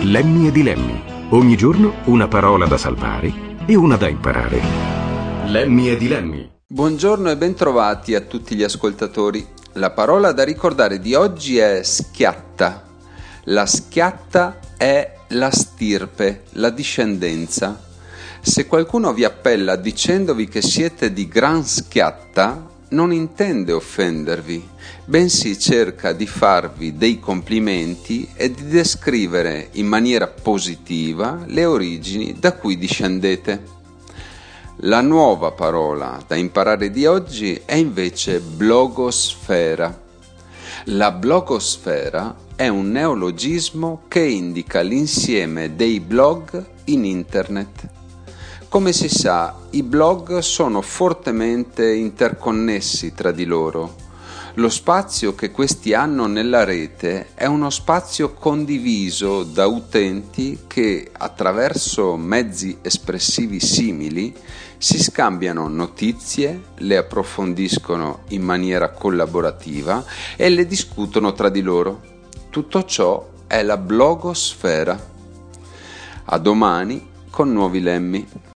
Lemmy e Dilemmi. Ogni giorno una parola da salvare e una da imparare. Lemmy e Dilemmi. Buongiorno e bentrovati a tutti gli ascoltatori. La parola da ricordare di oggi è schiatta. La schiatta è la stirpe, la discendenza. Se qualcuno vi appella dicendovi che siete di gran schiatta, non intende offendervi, bensì cerca di farvi dei complimenti e di descrivere in maniera positiva le origini da cui discendete. La nuova parola da imparare di oggi è invece blogosfera. La blogosfera è un neologismo che indica l'insieme dei blog in internet. Come si sa, i blog sono fortemente interconnessi tra di loro. Lo spazio che questi hanno nella rete è uno spazio condiviso da utenti che, attraverso mezzi espressivi simili, si scambiano notizie, le approfondiscono in maniera collaborativa e le discutono tra di loro. Tutto ciò è la blogosfera. A domani con nuovi lemmi.